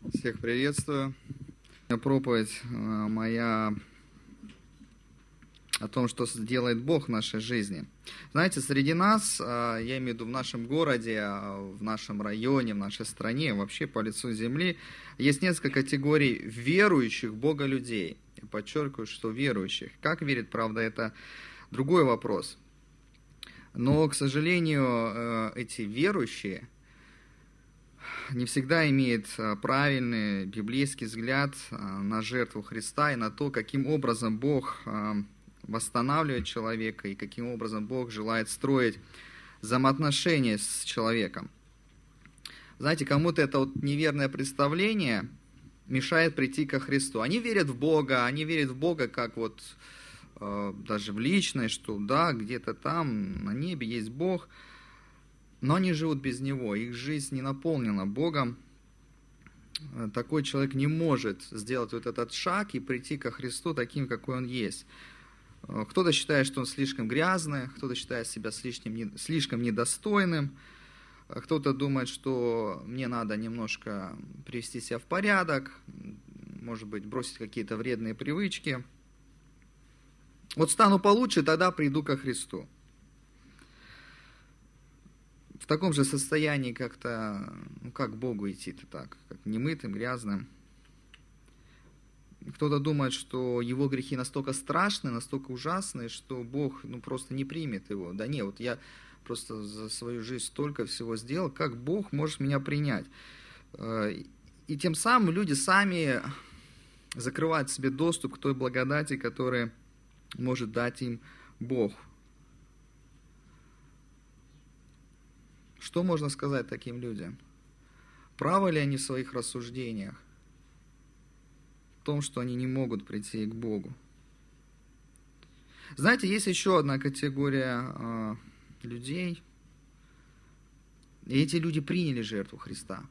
Всех приветствую. Проповедь моя о том, что делает Бог в нашей жизни. Знаете, среди нас, я имею в виду в нашем городе, в нашем районе, в нашей стране, вообще по лицу земли, есть несколько категорий верующих в Бога людей. Я подчеркиваю, что верующих. Как верит, правда, это другой вопрос. Но, к сожалению, эти верующие не всегда имеет правильный библейский взгляд на жертву Христа и на то, каким образом Бог восстанавливает человека и каким образом Бог желает строить взаимоотношения с человеком. Знаете, кому-то это неверное представление мешает прийти ко Христу. Они верят в Бога как даже в личность, что да, где-то там на небе есть Бог, но они живут без Него, их жизнь не наполнена Богом. Такой человек не может сделать вот этот шаг и прийти ко Христу таким, какой Он есть. Кто-то считает, что он слишком грязный, кто-то считает себя слишком недостойным, кто-то думает, что мне надо немножко привести себя в порядок, может быть, бросить какие-то вредные привычки. Вот стану получше, тогда приду ко Христу. В таком же состоянии как-то, как к Богу идти-то так, как немытым, грязным. Кто-то думает, что его грехи настолько страшные, настолько ужасные, что Бог просто не примет его. Да не, вот я просто за свою жизнь столько всего сделал, как Бог может меня принять? И тем самым люди сами закрывают себе доступ к той благодати, которую может дать им Бог. Что можно сказать таким людям? Правы ли они в своих рассуждениях? В том, что они не могут прийти к Богу. Знаете, есть еще одна категория людей. И эти люди приняли жертву Христа.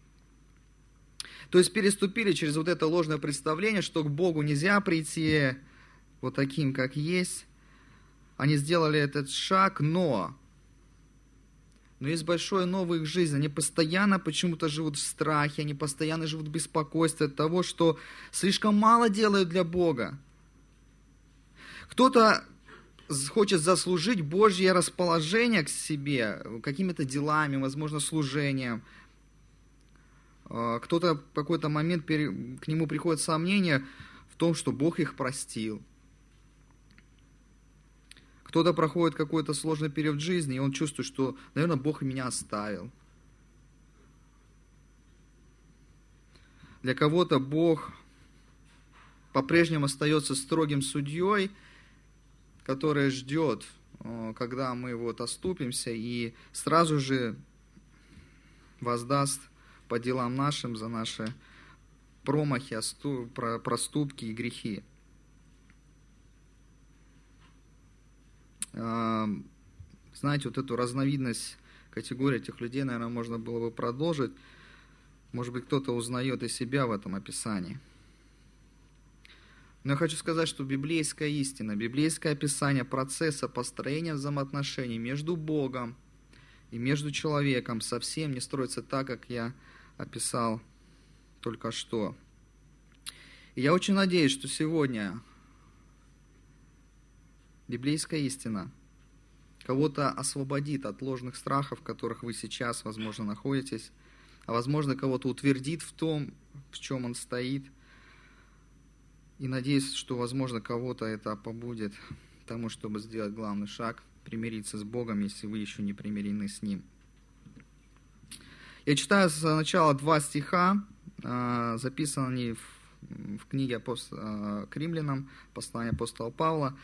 То есть переступили через вот это ложное представление, что к Богу нельзя прийти вот таким, как есть. Они сделали этот шаг, но есть большое но в их жизни. Они постоянно почему-то живут в страхе, они постоянно живут в беспокойстве от того, что слишком мало делают для Бога. Кто-то хочет заслужить Божье расположение к себе какими-то делами, возможно, служением. Кто-то в какой-то момент к нему приходит сомнение в том, что Бог их простил. Кто-то проходит какой-то сложный период жизни, и он чувствует, что, наверное, Бог меня оставил. Для кого-то Бог по-прежнему остается строгим судьей, который ждет, когда мы оступимся, и сразу же воздаст по делам нашим за наши промахи, проступки и грехи. Знаете, вот эту разновидность, категории этих людей, наверное, можно было бы продолжить. Может быть, кто-то узнает и себя в этом описании. Но я хочу сказать, что библейская истина, библейское описание процесса построения взаимоотношений между Богом и между человеком совсем не строится так, как я описал только что. И я очень надеюсь, что сегодня библейская истина кого-то освободит от ложных страхов, в которых вы сейчас, возможно, находитесь, а возможно, кого-то утвердит в том, в чем он стоит. И надеюсь, что, возможно, кого-то это побудет к тому, чтобы сделать главный шаг, примириться с Богом, если вы еще не примирены с Ним. Я читаю сначала 2 стиха, записаны они в книге к Римлянам, послание апостола Павла.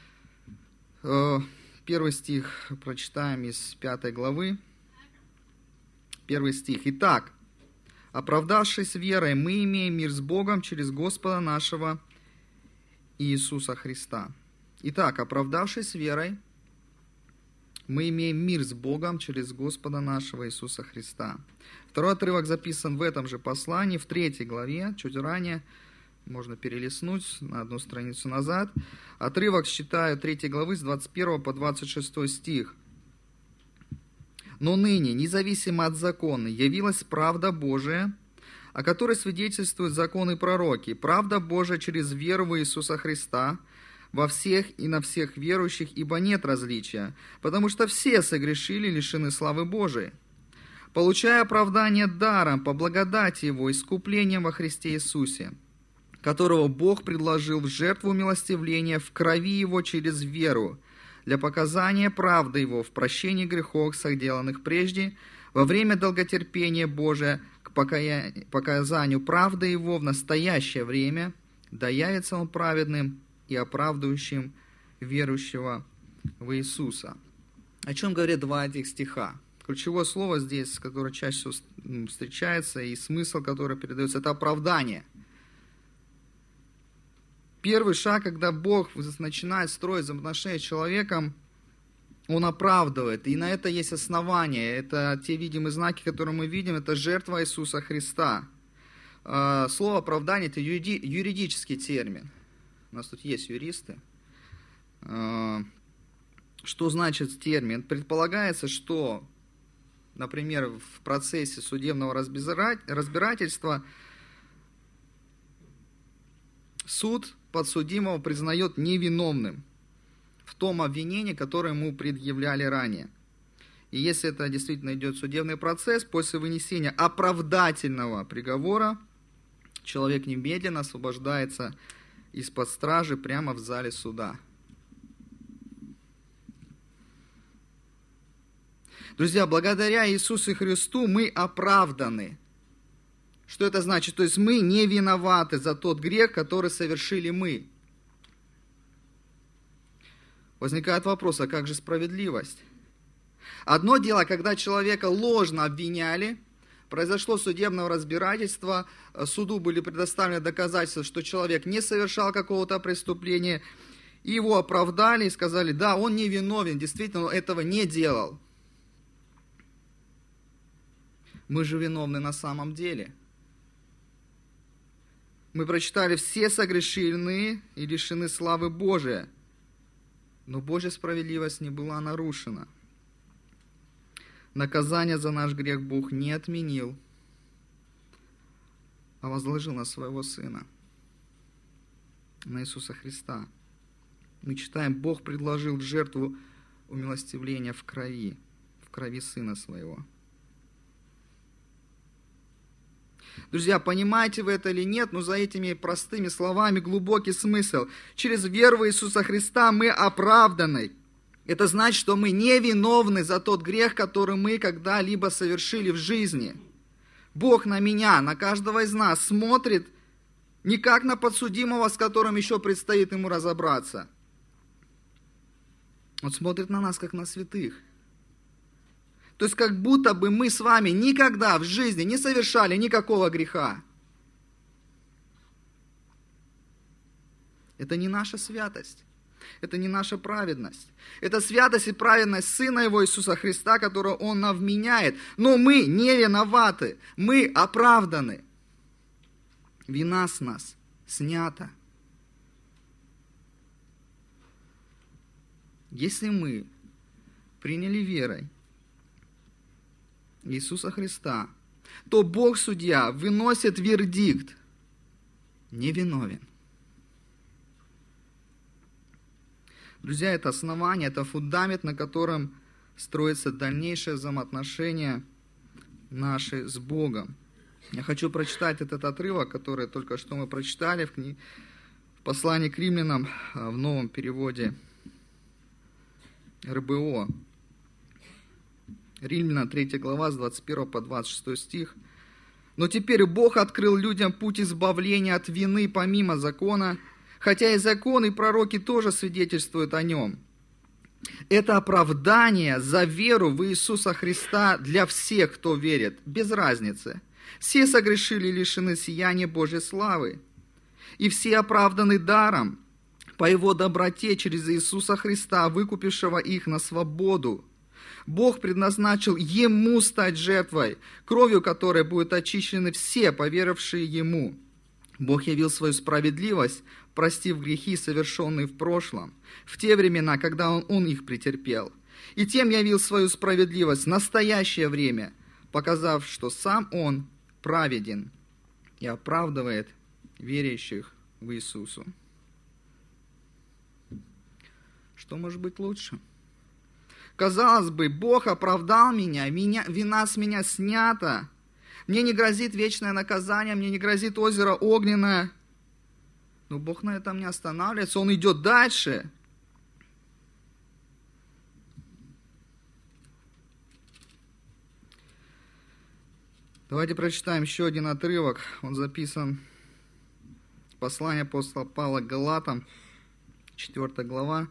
Первый стих прочитаем из 5 главы. Первый стих. «Итак, оправдавшись верой, мы имеем мир с Богом через Господа нашего Иисуса Христа». Итак, оправдавшись верой, мы имеем мир с Богом через Господа нашего Иисуса Христа. Второй отрывок записан в этом же послании, в 3 главе, чуть ранее. Можно перелистнуть на одну страницу назад. Отрывок читаю 3 главы с 21 по 26 стих. «Но ныне, независимо от закона, явилась правда Божия, о которой свидетельствуют законы и пророки, правда Божия через веру в Иисуса Христа во всех и на всех верующих, ибо нет различия, потому что все согрешили, лишены славы Божией, получая оправдание даром по благодати Его, искуплением во Христе Иисусе, которого Бог предложил в жертву милостивления в крови Его через веру, для показания правды Его в прощении грехов, соделанных прежде, во время долготерпения Божия, к показанию правды Его в настоящее время, да явится Он праведным и оправдывающим верующего в Иисуса. О чем говорят два этих стиха? Ключевое слово здесь, которое чаще всего встречается, и смысл, который передается, это оправдание. Первый шаг, когда Бог начинает строить взаимоотношения с человеком, Он оправдывает. И на это есть основания. Это те видимые знаки, которые мы видим. Это жертва Иисуса Христа. Слово оправдание – это юридический термин. У нас тут есть юристы. Что значит термин? Предполагается, что, например, в процессе судебного разбирательства суд подсудимого признает невиновным в том обвинении, которое ему предъявляли ранее. И если это действительно идет судебный процесс, после вынесения оправдательного приговора человек немедленно освобождается из-под стражи прямо в зале суда. Друзья, благодаря Иисусу Христу мы оправданы. Что это значит? То есть мы не виноваты за тот грех, который совершили мы. Возникает вопрос, а как же справедливость? Одно дело, когда человека ложно обвиняли, произошло судебное разбирательство, суду были предоставлены доказательства, что человек не совершал какого-то преступления, и его оправдали и сказали, да, он не виновен, действительно, он этого не делал. Мы же виновны на самом деле. Мы прочитали, все согрешены и лишены славы Божией, но Божья справедливость не была нарушена. Наказание за наш грех Бог не отменил, а возложил на своего Сына, на Иисуса Христа. Мы читаем, Бог предложил жертву умилостивления в крови Сына Своего. Друзья, понимаете вы это или нет, но за этими простыми словами глубокий смысл. Через веру в Иисуса Христа мы оправданы. Это значит, что мы не виновны за тот грех, который мы когда-либо совершили в жизни. Бог на меня, на каждого из нас смотрит не как на подсудимого, с которым еще предстоит ему разобраться. Он смотрит на нас, как на святых. То есть, как будто бы мы с вами никогда в жизни не совершали никакого греха. Это не наша святость. Это не наша праведность. Это святость и праведность Сына Его Иисуса Христа, которую Он нам вменяет. Но мы не виноваты. Мы оправданы. Вина с нас снята. Если мы приняли верой Иисуса Христа, то Бог, судья, выносит вердикт: невиновен. Друзья, это основание, это фундамент, на котором строится дальнейшее взаимоотношение наши с Богом. Я хочу прочитать этот отрывок, который только что мы прочитали в послании к римлянам в новом переводе РБО. Римлянам 3 глава с 21 по 26 стих. «Но теперь Бог открыл людям путь избавления от вины помимо закона, хотя и закон, и пророки тоже свидетельствуют о нем. Это оправдание за веру в Иисуса Христа для всех, кто верит, без разницы. Все согрешили и лишены сияния Божьей славы, и все оправданы даром по Его доброте через Иисуса Христа, выкупившего их на свободу. Бог предназначил Ему стать жертвой, кровью которой будут очищены все, поверившие Ему. Бог явил свою справедливость, простив грехи, совершенные в прошлом, в те времена, когда Он их претерпел. И тем явил свою справедливость в настоящее время, показав, что Сам Он праведен и оправдывает верящих в Иисусу. Что может быть лучше? Казалось бы, Бог оправдал меня, вина с меня снята, мне не грозит вечное наказание, мне не грозит озеро огненное. Но Бог на этом не останавливается, Он идет дальше. Давайте прочитаем еще один отрывок. Он записан в послании апостола Павла к Галатам, 4 глава,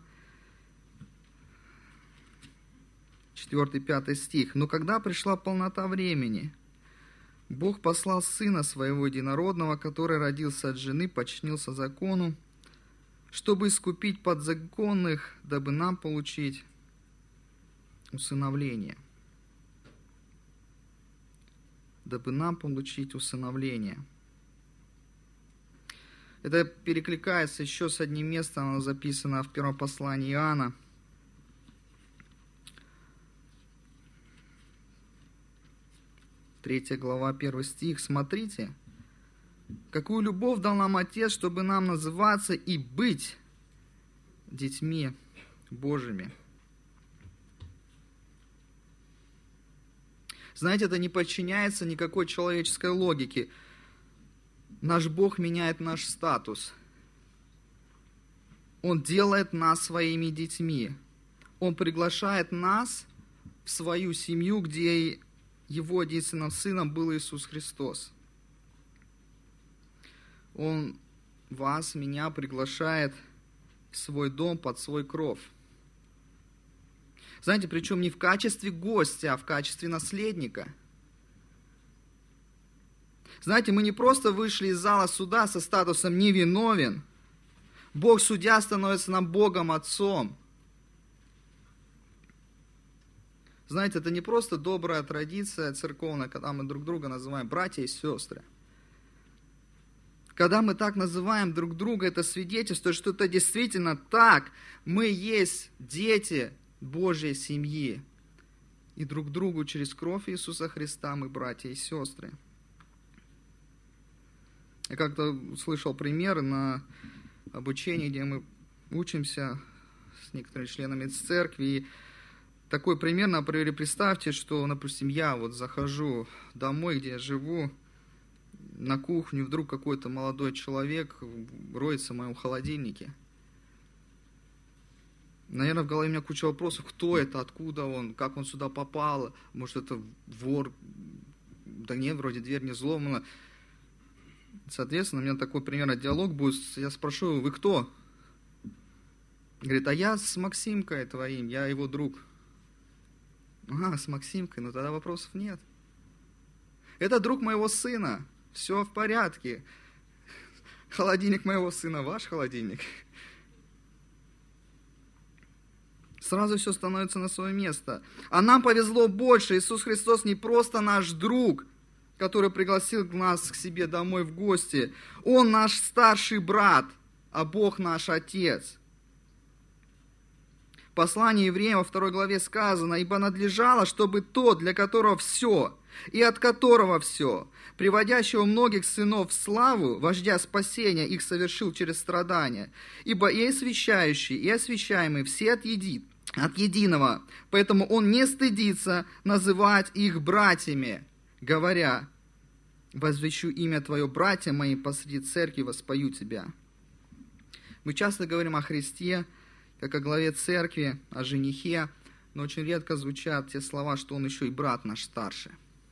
4-5 стих. «Но когда пришла полнота времени, Бог послал Сына Своего Единородного, который родился от жены, подчинился закону, чтобы искупить подзаконных, дабы нам получить усыновление». Дабы нам получить усыновление. Это перекликается еще с одним местом, оно записано в первом послании Иоанна. 3 глава, 1 стих. «Смотрите, какую любовь дал нам Отец, чтобы нам называться и быть детьми Божьими». Знаете, это не подчиняется никакой человеческой логике. Наш Бог меняет наш статус. Он делает нас своими детьми. Он приглашает нас в свою семью, где Его единственным Сыном был Иисус Христос. Он вас, меня приглашает в свой дом под свой кров. Знаете, причем не в качестве гостя, а в качестве наследника. Знаете, мы не просто вышли из зала суда со статусом «невиновен». Бог судья становится нам Богом Отцом. Знаете, это не просто добрая традиция церковная, когда мы друг друга называем братья и сестры. Когда мы так называем друг друга, это свидетельство, что это действительно так. Мы есть дети Божьей семьи. И друг другу через кровь Иисуса Христа мы братья и сестры. Я как-то услышал пример на обучении, где мы учимся с некоторыми членами церкви. И такой пример, например, представьте, что, допустим, я вот захожу домой, где я живу, на кухню, вдруг какой-то молодой человек роется в моем холодильнике. Наверное, в голове у меня куча вопросов, кто это, откуда он, как он сюда попал, может, это вор, да нет, вроде дверь не взломана. Соответственно, у меня такой примерно диалог будет, я спрошу, вы кто? Говорит, а я с Максимкой твоим, я его друг. Ага, с Максимкой, ну тогда вопросов нет. Это друг моего сына, все в порядке. Холодильник моего сына, ваш холодильник. Сразу все становится на свое место. А нам повезло больше. Иисус Христос не просто наш друг, который пригласил нас к себе домой в гости. Он наш старший брат, а Бог наш Отец. В послании Евреям во 2 главе сказано, «Ибо надлежало, чтобы тот, для которого все, и от которого все, приводящего многих сынов в славу, вождя спасения, их совершил через страдания. Ибо и освящающий, и освящаемый все от единого, поэтому он не стыдится называть их братьями, говоря, возвещу имя Твое, братья мои, посреди церкви воспою Тебя». Мы часто говорим о Христе, как о главе церкви, о женихе, но очень редко звучат те слова, что он еще и брат наш старший.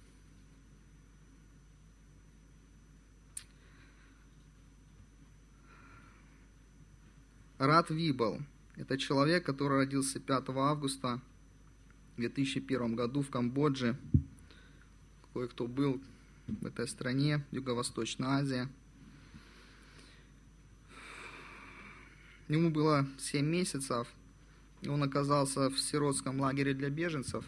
Рад Вибл – это человек, который родился 5 августа в 2001 году в Камбодже. Кое-кто был в этой стране, Юго-Восточной Азии. Ему было 7 месяцев, и он оказался в сиротском лагере для беженцев.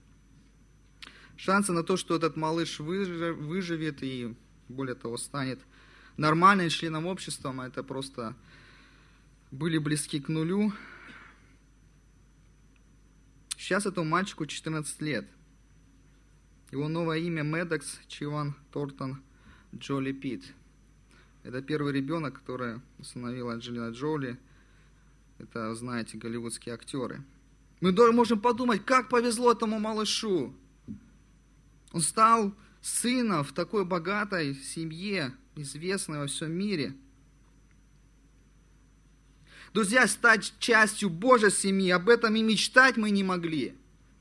Шансы на то, что этот малыш выживет и, более того, станет нормальным членом общества, это просто были близки к нулю. Сейчас этому мальчику 14 лет. Его новое имя Медекс Чиван Тортон Джоли Питт. Это первый ребенок, который усыновила Анджелина Джоли. Это, знаете, голливудские актеры. Мы можем подумать, как повезло этому малышу. Он стал сыном в такой богатой семье, известной во всем мире. Друзья, стать частью Божьей семьи, об этом и мечтать мы не могли.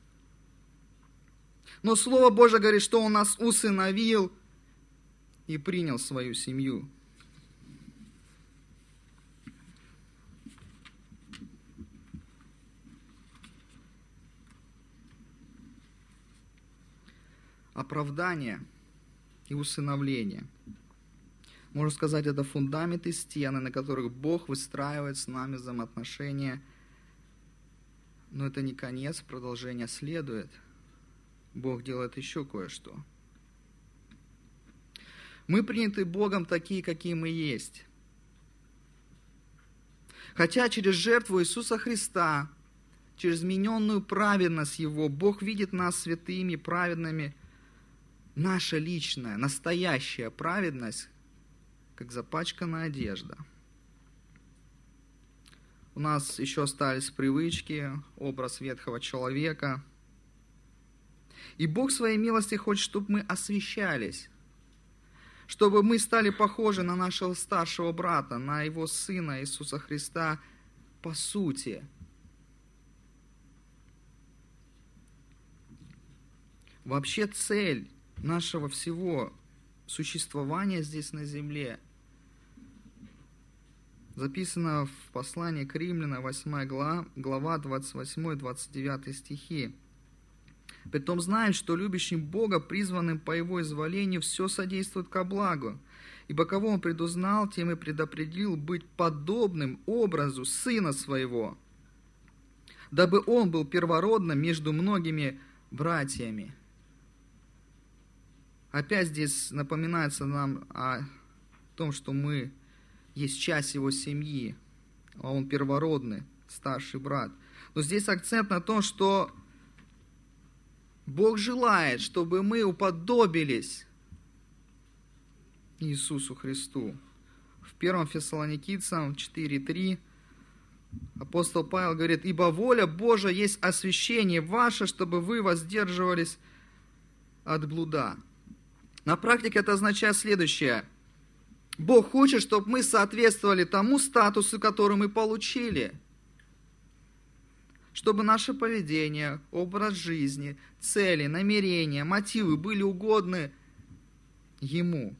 Но Слово Божье говорит, что Он нас усыновил и принял в свою семью. Оправдание и усыновление. Можно сказать, это фундамент и стены, на которых Бог выстраивает с нами взаимоотношения. Но это не конец, продолжение следует. Бог делает еще кое-что. Мы приняты Богом такие, какие мы есть. Хотя через жертву Иисуса Христа, через измененную праведность Его, Бог видит нас святыми, праведными. Наша личная, настоящая праведность, как запачканная одежда. У нас еще остались привычки, образ ветхого человека. И Бог в своей милости хочет, чтобы мы освящались, чтобы мы стали похожи на нашего старшего брата, на Его Сына Иисуса Христа по сути. Вообще цель нашего всего существования здесь на земле записано в послании к Римлянам, 8 глава, 28-29 стихи. «Притом знаем, что любящим Бога, призванным по Его изволению, все содействует ко благу. Ибо кого Он предузнал, тем и предопределил быть подобным образу Сына Своего, дабы Он был первородным между многими братьями». Опять здесь напоминается нам о том, что мы есть часть Его семьи, а Он первородный, старший брат. Но здесь акцент на том, что Бог желает, чтобы мы уподобились Иисусу Христу. В 1 Фессалоникийцам 4:3 апостол Павел говорит: «Ибо воля Божия есть освящение ваше, чтобы вы воздерживались от блуда». На практике это означает следующее. Бог хочет, чтобы мы соответствовали тому статусу, который мы получили. Чтобы наше поведение, образ жизни, цели, намерения, мотивы были угодны Ему.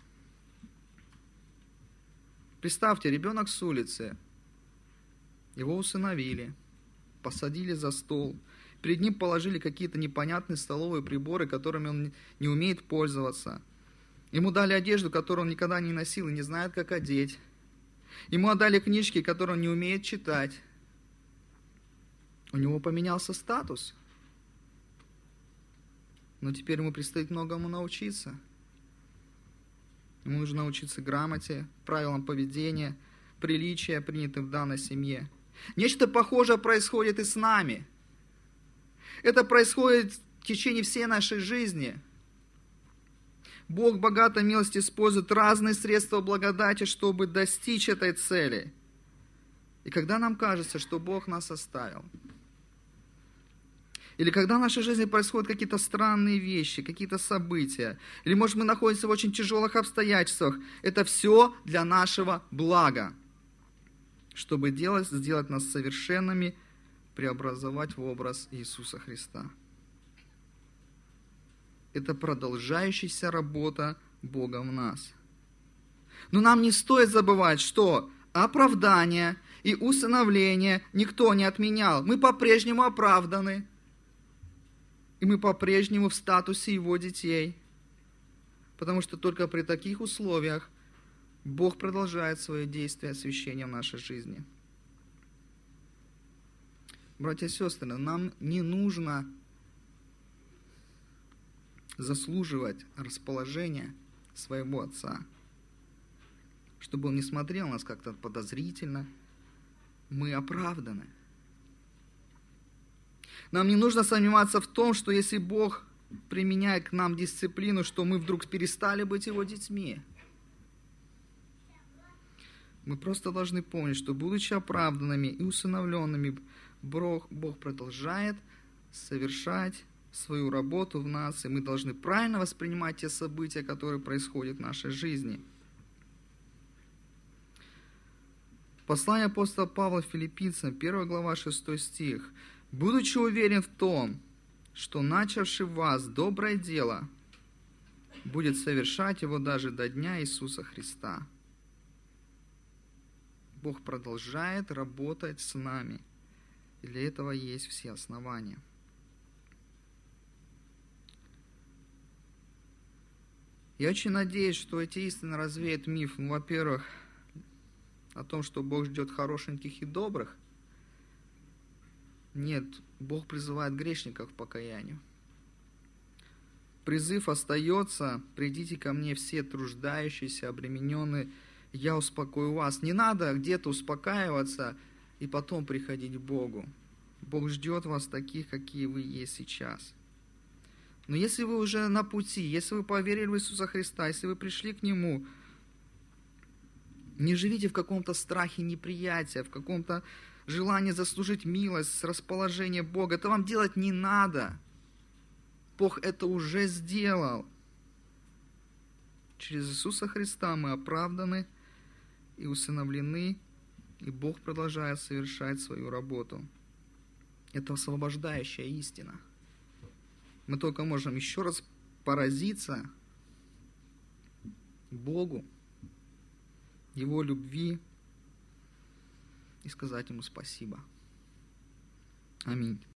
Представьте, ребенок с улицы, его усыновили, посадили за стол, перед ним положили какие-то непонятные столовые приборы, которыми он не умеет пользоваться. Ему дали одежду, которую он никогда не носил и не знает, как одеть. Ему отдали книжки, которые он не умеет читать. У него поменялся статус. Но теперь ему предстоит многому научиться. Ему нужно научиться грамоте, правилам поведения, приличия, принятым в данной семье. Нечто похожее происходит и с нами. Это происходит в течение всей нашей жизни. Бог богатой милости использует разные средства благодати, чтобы достичь этой цели. И когда нам кажется, что Бог нас оставил, или когда в нашей жизни происходят какие-то странные вещи, какие-то события, или, может, мы находимся в очень тяжелых обстоятельствах, это все для нашего блага, чтобы сделать нас совершенными, преобразовать в образ Иисуса Христа. Это продолжающаяся работа Бога в нас. Но нам не стоит забывать, что оправдание и усыновление никто не отменял. Мы по-прежнему оправданы. И мы по-прежнему в статусе Его детей. Потому что только при таких условиях Бог продолжает свое действие освящения в нашей жизни. Братья и сестры, нам не нужно заслуживать расположения своего Отца, чтобы Он не смотрел на нас как-то подозрительно. Мы оправданы. Нам не нужно сомневаться в том, что если Бог применяя к нам дисциплину, что мы вдруг перестали быть Его детьми. Мы просто должны помнить, что, будучи оправданными и усыновленными, Бог продолжает совершать свою работу в нас, и мы должны правильно воспринимать те события, которые происходят в нашей жизни. Послание апостола Павла Филиппийцам, 1 глава, 6 стих. «Будучи уверен в том, что начавший в вас доброе дело, будет совершать его даже до дня Иисуса Христа». Бог продолжает работать с нами, и для этого есть все основания. Я очень надеюсь, что эти истины развеют миф, во-первых, о том, что Бог ждет хорошеньких и добрых. Нет, Бог призывает грешников к покаянию. Призыв остается: «Придите ко мне все труждающиеся, обремененные, я успокою вас». Не надо где-то успокаиваться и потом приходить к Богу. Бог ждет вас таких, какие вы есть сейчас. Но если вы уже на пути, если вы поверили в Иисуса Христа, если вы пришли к Нему, не живите в каком-то страхе неприятия, в каком-то желании заслужить милость, расположение Бога. Это вам делать не надо. Бог это уже сделал. Через Иисуса Христа мы оправданы и усыновлены, и Бог продолжает совершать свою работу. Это освобождающая истина. Мы только можем еще раз поразиться Богу, Его любви и сказать Ему спасибо. Аминь.